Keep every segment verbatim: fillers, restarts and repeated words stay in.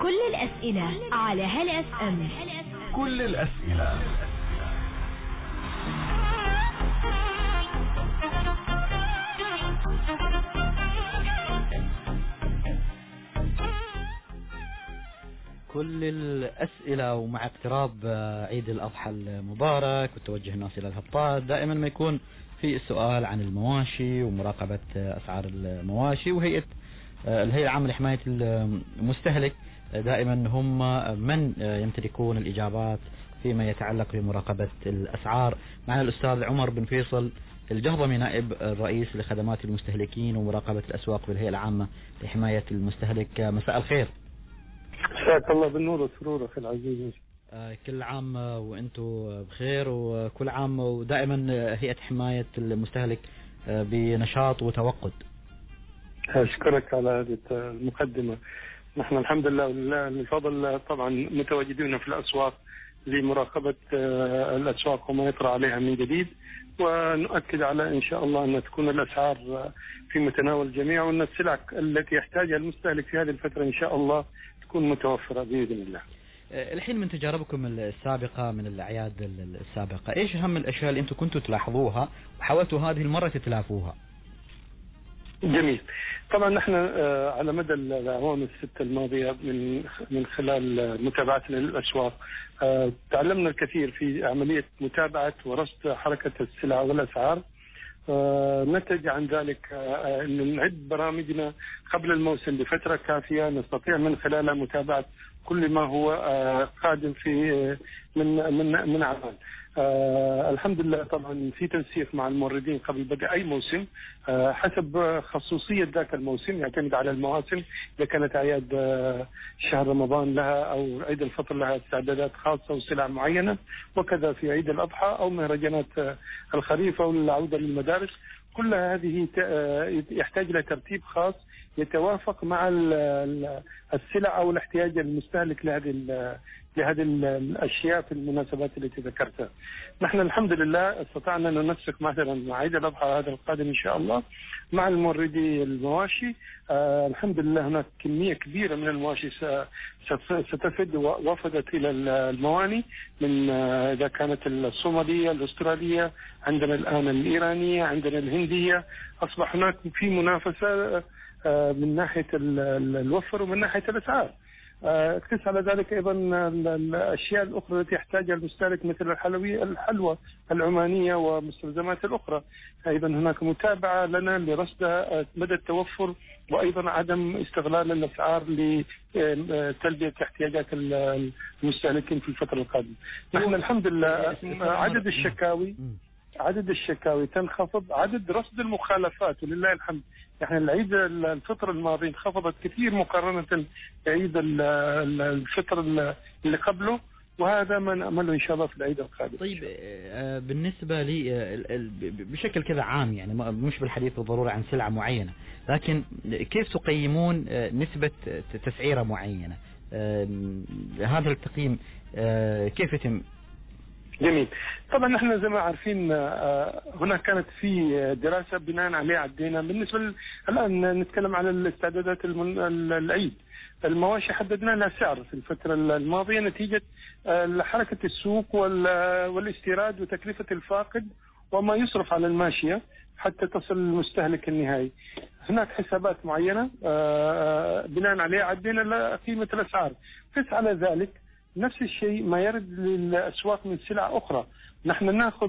كل الأسئلة على هلا اف ام. كل الأسئلة. كل الأسئلة. ومع اقتراب عيد الأضحى المبارك وتوجه الناس إلى الهبطات، دائما ما يكون في السؤال عن المواشي ومراقبة أسعار المواشي، وهيئة الهيئة العامة لحماية المستهلك دائما هم من يمتلكون الإجابات فيما يتعلق بمراقبة الأسعار. معنا الأستاذ عمر بن فيصل الجهضمي، نائب الرئيس لخدمات المستهلكين ومراقبة الأسواق بالهيئة العامة لحماية المستهلك. مساء الخير. مساك الله بالنور والسرور أخي العزيز. آه كل عام وأنتم بخير، وكل عام ودائما هيئة حماية المستهلك آه بنشاط وتوقد. أشكرك على هذه المقدمة. نحن الحمد لله ولله الفضل طبعا متواجدين في الأسواق لمراقبة آه الأسواق وما يطرأ عليها من جديد، ونؤكد على إن شاء الله أن تكون الأسعار في متناول الجميع، وأن السلع التي يحتاجها المستهلك في هذه الفترة إن شاء الله تكون متوفرة بإذن الله. الحين من تجاربكم السابقة من الأعياد السابقة، إيش أهم الأشياء اللي أنتم كنتوا تلاحظوها وحاولتوا هذه المرة تتلافوها؟ جميل. طبعا نحن على مدى الأعوام الستة الماضية من من خلال متابعتنا للأسواق تعلمنا الكثير في عملية متابعة ورصد حركة السلع والأسعار. نتج عن ذلك أن نعد برامجنا قبل الموسم بفترة كافية نستطيع من خلالها متابعة كل ما هو قادم في من من من أعمال. آه الحمد لله طبعا في تنسيق مع الموردين قبل بدء أي موسم آه حسب خصوصية ذاك الموسم، يعتمد على المواسم. إذا كانت أعياد آه شهر رمضان لها أو عيد الفطر لها استعدادات خاصة وسلع معينة، وكذا في عيد الأضحى أو مهرجانات آه الخريف أو العودة للمدارس. كل هذه يحتاج إلى ترتيب خاص يتوافق مع السلع أو الاحتياج المستهلك لهذه لهذه الأشياء في المناسبات التي ذكرتها. نحن الحمد لله استطعنا أن ننسق مثلا مع عيد الأضحى هذا القادم إن شاء الله مع الموردي المواشي. آه الحمد لله هناك كمية كبيرة من المواشي ستفد ووفدت إلى المواني من آه إذا كانت الصومالية الأسترالية، عندنا الآن الإيرانية، عندنا الهندية. أصبح هناك في منافسة آه من ناحية الوفر ومن ناحية الأسعار. قس على ذلك أيضا الأشياء الأخرى التي يحتاجها المستهلك مثل الحلوي الحلوى العمانية ومستلزمات الأخرى. أيضا هناك متابعة لنا لرصد مدى التوفر وأيضا عدم استغلال الأسعار لتلبية احتياجات المستهلكين في الفترة القادمة. نحن الحمد لله عدد الشكاوي عدد الشكاوي تنخفض، عدد رصد المخالفات ولله الحمد. يعني العيد الفطر الماضي انخفضت كثير مقارنة بعيد الفطر اللي قبله، وهذا ما نأمله إن شاء الله في العيد القادم. طيب بالنسبة لي بشكل كذا عام، يعني مش بالحديث بالضرورة عن سلعة معينة، لكن كيف تقيمون نسبة تسعيرة معينة؟ هذا التقييم كيف يتم؟ جميل. طبعا نحن زي ما عارفين هناك كانت في دراسة بناء عليها عدينا بالنسبة الآن نتكلم على الاستعدادات العيد. المواشي حددنا لها سعر في الفترة الماضية نتيجة حركة السوق والاستيراد وتكلفة الفاقد وما يصرف على الماشية حتى تصل للمستهلك النهائي. هناك حسابات معينة بناء عليها عدينا قيمة الأسعار. قس على ذلك نفس الشيء ما يرد للأسواق من سلع أخرى. نحن نأخذ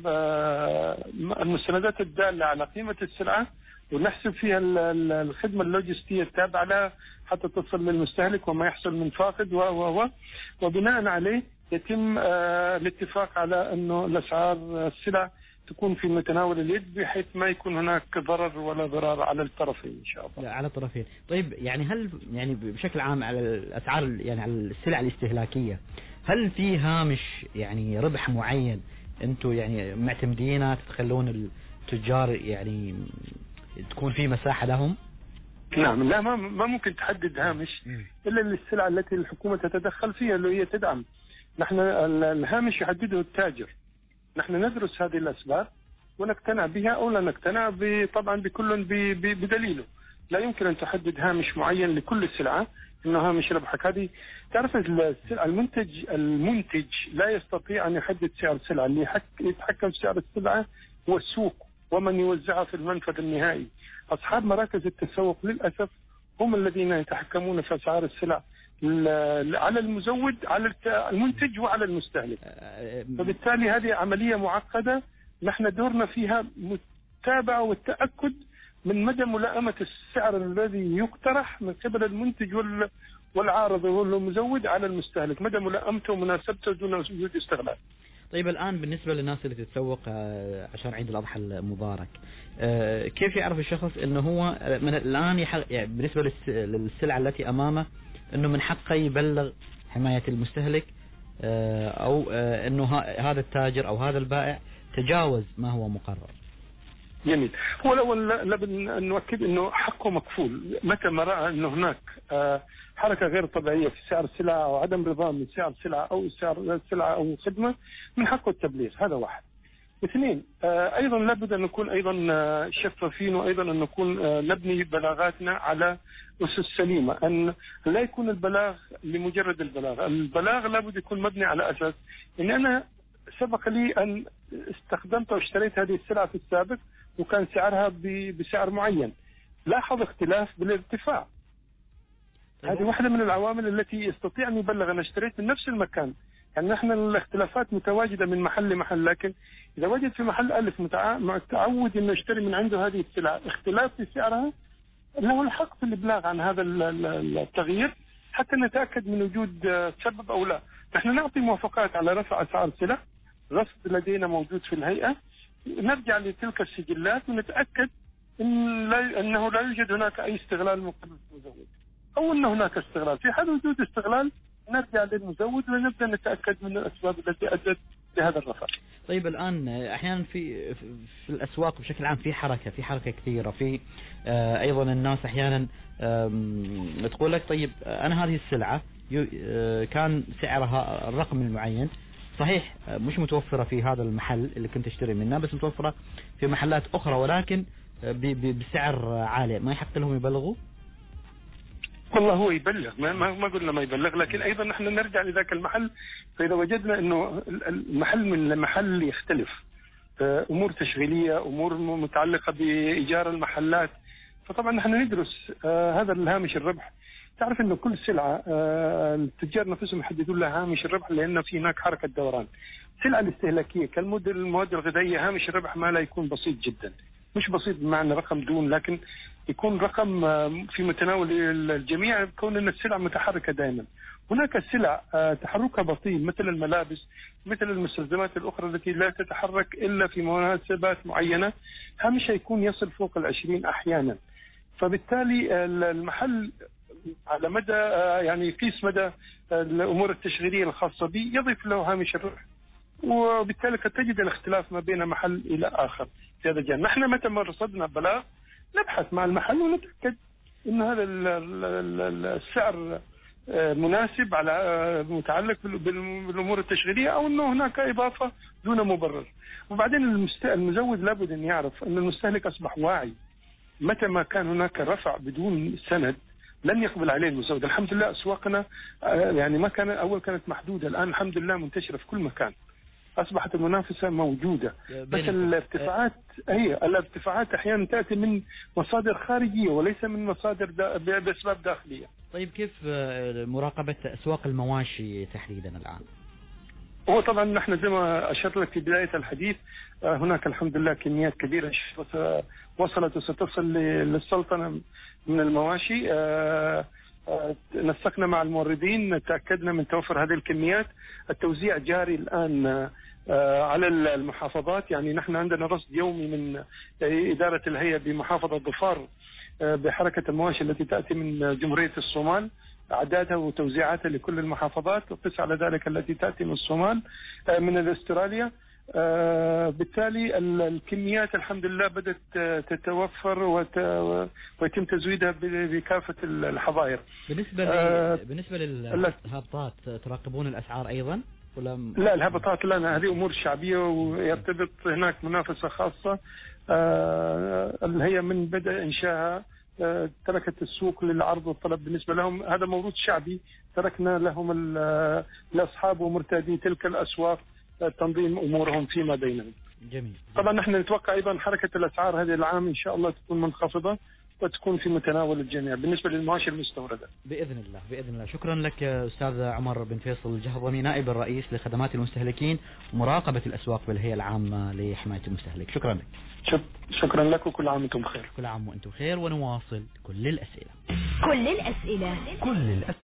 المستندات الدالة على قيمة السلعة ونحسب فيها الخدمة اللوجستية التابعة لها حتى تصل للمستهلك وما يحصل من فاقد و و وبناء عليه يتم الاتفاق على أنه الأسعار السلع تكون في متناول اليد بحيث ما يكون هناك ضرر ولا ضرار على الطرفين إن شاء الله. على الطرفين. طيب يعني هل يعني بشكل عام على الأسعار يعني على السلع الاستهلاكية هل في هامش يعني ربح معين أنتم يعني معتمدينه تخلون التجار يعني تكون في مساحة لهم؟ نعم. لا ما ما ممكن تحدد هامش إلا للسلع التي الحكومة تتدخل فيها اللي هي تدعم. نحن الهامش يحدده التاجر. نحن ندرس هذه الأسباب ونقتنع بها أو لا نقتنع طبعا بكل بدليله. لا يمكن أن تحدد هامش معين لكل سلعة إنه هامش ربحك. هذه تعرف المنتج المنتج لا يستطيع أن يحدد سعر السلعة. اللي يتحكم في سعر السلعة هو السوق ومن يوزعها في المنفذ النهائي. أصحاب مراكز التسوق للأسف هم الذين يتحكمون في أسعار السلع على المزود، على المنتج وعلى المستهلك. فبالتالي هذه عملية معقدة نحن دورنا فيها متابعة والتأكد من مدى ملائمة السعر الذي يقترح من قبل المنتج والعارض والمزود على المستهلك، مدى ملائمته ومناسبته دون وجود استغلال. طيب الآن بالنسبة للناس اللي تتسوق عشان عيد الأضحى المبارك، كيف يعرف الشخص أنه هو من الآن يعني بالنسبة للسلعة التي أمامه أنه من حقه يبلغ حماية المستهلك، أو أنه هذا التاجر أو هذا البائع تجاوز ما هو مقرر؟ جميل. هو الأول لابد أن نؤكد أنه حقه مكفول. متى ما رأى أنه هناك حركة غير طبيعية في سعر السلعة أو عدم رضا من سعر السلعة أو سعر السلعة أو خدمة، من حقه التبليغ. هذا واحد. اثنين، أيضا لابد أن نكون أيضا شفافين، وأيضا أن نكون نبني بلاغاتنا على أسس سليمة، أن لا يكون البلاغ لمجرد البلاغ. البلاغ لابد يكون مبني على أساس أن أنا سبق لي أن استخدمت واشتريت هذه السلعة في السابق وكان سعرها بسعر معين، لاحظ اختلاف بالارتفاع. هذه واحدة من العوامل التي يستطيع أن يبلغ أنا اشتريت من نفس المكان. يعني نحن الاختلافات متواجدة من محل لمحل، لكن إذا وجد في محل ألف متعود أنه يشتري من عنده هذه السلعة اختلاف في سعرها، له الحق في الإبلاغ عن هذا التغيير حتى نتأكد من وجود سبب أو لا. نحن نعطي موافقات على رفع أسعار السلع، رصد لدينا موجود في الهيئة، نرجع لتلك السجلات ونتأكد إن لا أنه لا يوجد هناك أي استغلال من قبل المزود، أو أن هناك استغلال. في حال وجود استغلال نرجع للمزود ونبدأ نتأكد من الأسباب التي أدت لهذا الرفع. طيب الآن أحيانا في في الأسواق بشكل عام في حركة في حركة كثيرة، في أيضا الناس أحيانا تقول لك طيب أنا هذه السلعة كان سعرها الرقم المعين، صحيح مش متوفرة في هذا المحل اللي كنت اشتري منه، بس متوفرة في محلات أخرى ولكن بسعر عالي، ما يحق لهم يبلغوا؟ والله هو يبلغ، ما ما قلنا ما يبلغ، لكن أيضا نحن نرجع لذاك المحل. فإذا وجدنا إنه المحل من المحل يختلف، أمور تشغيلية، أمور متعلقة بإيجار المحلات، فطبعا نحن ندرس هذا الهامش الربح. تعرف إنه كل سلعة التجار نفسهم يحددون لها هامش الربح، لأن في هناك حركة دوران. السلعة الاستهلاكية كالمواد الغذائية هامش الربح ما لا يكون بسيط جدا، مش بسيط بمعنى رقم دون، لكن يكون رقم في متناول الجميع، كون أن السلع متحركة دائما. هناك سلع تحركها بطيء مثل الملابس، مثل المستلزمات الأخرى التي لا تتحرك إلا في مناسبات معينة، هامشها يكون يصل فوق العشرين أحيانا. فبالتالي المحل على مدى يعني يقيس مدى الأمور التشغيلية الخاصة به، يضيف له هامش الربح، وبالتالي قد تجد الاختلاف ما بين محل إلى آخر في هذا الجانب. نحن متى ما رصدنا بلاغ نبحث مع المحل ونتأكد أن هذا السعر مناسب على متعلق بالأمور التشغيلية، أو أنه هناك إضافة دون مبرر. وبعدين المزود لابد أن يعرف أن المستهلك أصبح واعي. متى ما كان هناك رفع بدون سند لن يقبل عليه المزود. الحمد لله أسواقنا يعني ما كان أول كانت محدودة، الآن الحمد لله منتشرة في كل مكان، أصبحت المنافسة موجودة. بس الارتفاعات هي الارتفاعات أحيانا تأتي من مصادر خارجية وليس من مصادر دا بأسباب داخلية. طيب كيف مراقبة أسواق المواشي تحديدا الآن؟ هو طبعا نحن زي ما أشرت لك في بداية الحديث، هناك الحمد لله كميات كبيرة وصلت وستصل للسلطنة من المواشي. نسقنا مع الموردين، تأكدنا من توفر هذه الكميات. التوزيع جاري الآن على المحافظات، يعني نحن عندنا رصد يومي من إدارة الهيئة بمحافظة ظفار بحركة المواشي التي تأتي من جمهورية الصومال، أعدادها وتوزيعاتها لكل المحافظات، وقس على ذلك التي تأتي من الصومال من أستراليا. بالتالي الكميات الحمد لله بدأت تتوفر ويتم تزويدها بكافة الحظائر. بالنسبة آه بالنسبة للهبطات تراقبون الأسعار أيضا ولا؟ لا الهبطات لا، هذه أمور شعبية ويرتبط هناك منافسة خاصة. آه الهيئة من بدأ إنشاءها تركت السوق للعرض والطلب بالنسبة لهم، هذا موروث شعبي تركنا لهم الأصحاب ومرتادي تلك الأسواق تنظيم أمورهم فيما بينهم. جميل. طبعا نحن نتوقع أيضا حركة الأسعار هذه العام إن شاء الله تكون منخفضة وتكون في متناول الجميع بالنسبة للمواشي المستوردة بإذن الله. بإذن الله. شكرا لك أستاذ عمر بن فيصل الجهضمي، نائب الرئيس لخدمات المستهلكين ومراقبة الأسواق بالهيئة العامة لحماية المستهلك. شكرا لك. شكرا لك وكل عام وانتم بخير. كل عام وانتم بخير. ونواصل كل الأسئلة كل الأسئلة كل الأسئلة